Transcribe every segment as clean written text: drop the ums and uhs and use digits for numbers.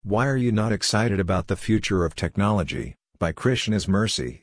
Why are you not excited about the future of technology? By Krishna's mercy.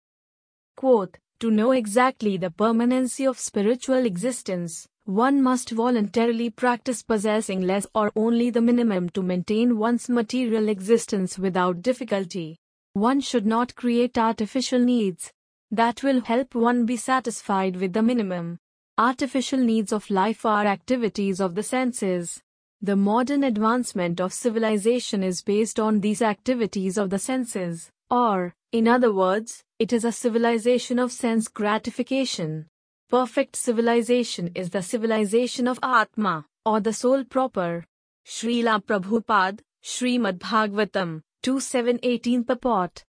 Quote, to know exactly the permanency of spiritual existence, one must voluntarily practice possessing less or only the minimum to maintain one's material existence without difficulty. One should not create artificial needs that will help one be satisfied with the minimum. Artificial needs of life are activities of the senses. The modern advancement of civilization is based on these activities of the senses, or, in other words, it is a civilization of sense gratification. Perfect civilization is the civilization of Atma, or the soul proper. Srila Prabhupada, Srimad Bhagavatam, 2.7.18 purport.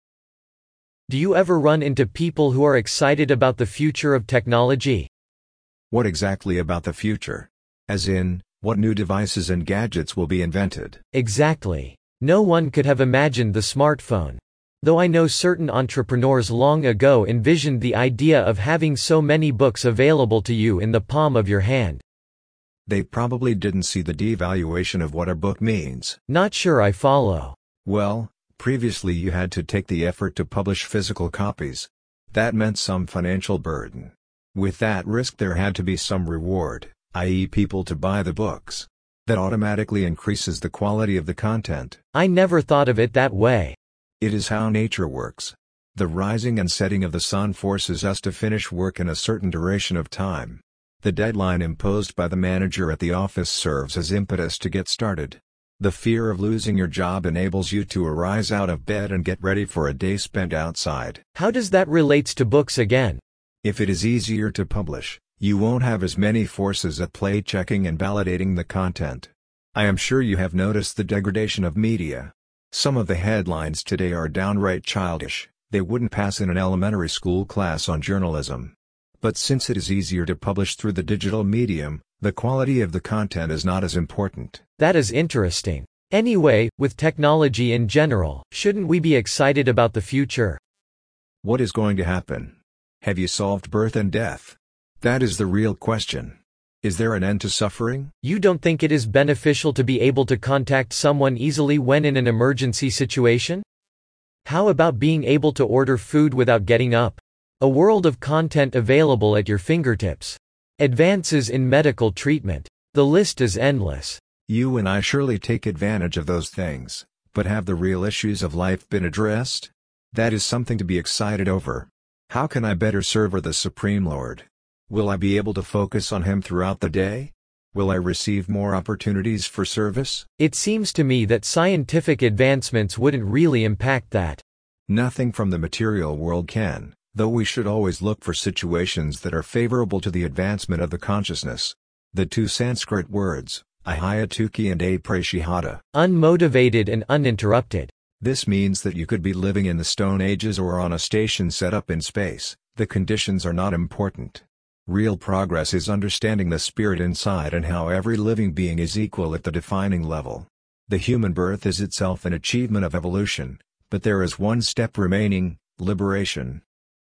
Do you ever run into people who are excited about the future of technology? What exactly about the future? As in, what new devices and gadgets will be invented? Exactly. No one could have imagined the smartphone. Though I know certain entrepreneurs long ago envisioned the idea of having so many books available to you in the palm of your hand. They probably didn't see the devaluation of what a book means. Not sure I follow. Well, previously you had to take the effort to publish physical copies. That meant some financial burden. With that risk there had to be some reward, i.e. people to buy the books. That automatically increases the quality of the content. I never thought of it that way. It is how nature works. The rising and setting of the sun forces us to finish work in a certain duration of time. The deadline imposed by the manager at the office serves as impetus to get started. The fear of losing your job enables you to arise out of bed and get ready for a day spent outside. How does that relate to books again? If it is easier to publish, you won't have as many forces at play checking and validating the content. I am sure you have noticed the degradation of media. Some of the headlines today are downright childish. They wouldn't pass in an elementary school class on journalism. But since it is easier to publish through the digital medium, the quality of the content is not as important. That is interesting. Anyway, with technology in general, shouldn't we be excited about the future? What is going to happen? Have you solved birth and death? That is the real question. Is there an end to suffering? You don't think it is beneficial to be able to contact someone easily when in an emergency situation? How about being able to order food without getting up? A world of content available at your fingertips. Advances in medical treatment. The list is endless. You and I surely take advantage of those things, but have the real issues of life been addressed? That is something to be excited over. How can I better serve the Supreme Lord? Will I be able to focus on Him throughout the day? Will I receive more opportunities for service? It seems to me that scientific advancements wouldn't really impact that. Nothing from the material world can, though we should always look for situations that are favorable to the advancement of the consciousness. The two Sanskrit words, ahayatuki and aprashihata. Unmotivated and uninterrupted. This means that you could be living in the Stone Ages or on a station set up in space. The conditions are not important. Real progress is understanding the spirit inside and how every living being is equal at the defining level. The human birth is itself an achievement of evolution, but there is one step remaining, liberation.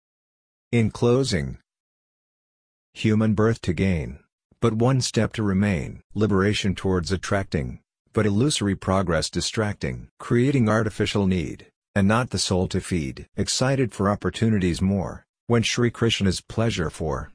In closing, human birth to gain, but one step to remain, liberation towards attracting, but illusory progress distracting, creating artificial need, and not the soul to feed. Excited for opportunities more, when Shri Krishna's pleasure for